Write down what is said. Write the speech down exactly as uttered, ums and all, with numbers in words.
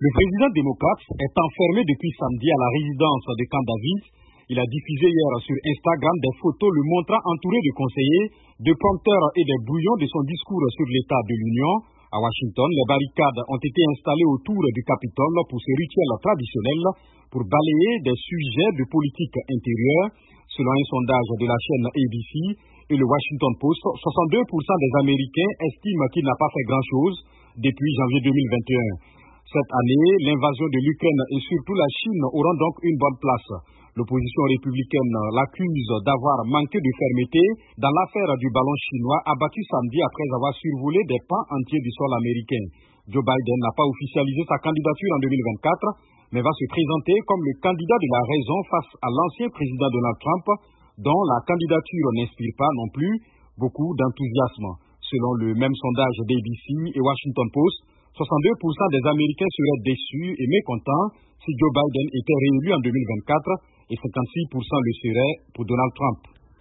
Le président démocrate est enfermé depuis samedi à la résidence de Camp David. Il a diffusé hier sur Instagram des photos le montrant entouré de conseillers, de prompteurs et des brouillons de son discours sur l'état de l'Union. À Washington, les barricades ont été installées autour du Capitole pour ce rituel traditionnel pour balayer des sujets de politique intérieure. Selon un sondage de la chaîne A B C et le Washington Post, soixante-deux pour cent des Américains estiment qu'il n'a pas fait grand-chose depuis janvier deux mille vingt et un. Cette année, l'invasion de l'Ukraine et surtout la Chine auront donc une bonne place. L'opposition républicaine l'accuse d'avoir manqué de fermeté dans l'affaire du ballon chinois abattu samedi après avoir survolé des pans entiers du sol américain. Joe Biden n'a pas officialisé sa candidature en deux mille vingt-quatre, mais va se présenter comme le candidat de la raison face à l'ancien président Donald Trump, dont la candidature n'inspire pas non plus beaucoup d'enthousiasme. Selon le même sondage d'A B C et Washington Post, soixante-deux pour cent des Américains seraient déçus et mécontents si Joe Biden était réélu en deux mille vingt-quatre et cinquante-six pour cent le seraient pour Donald Trump.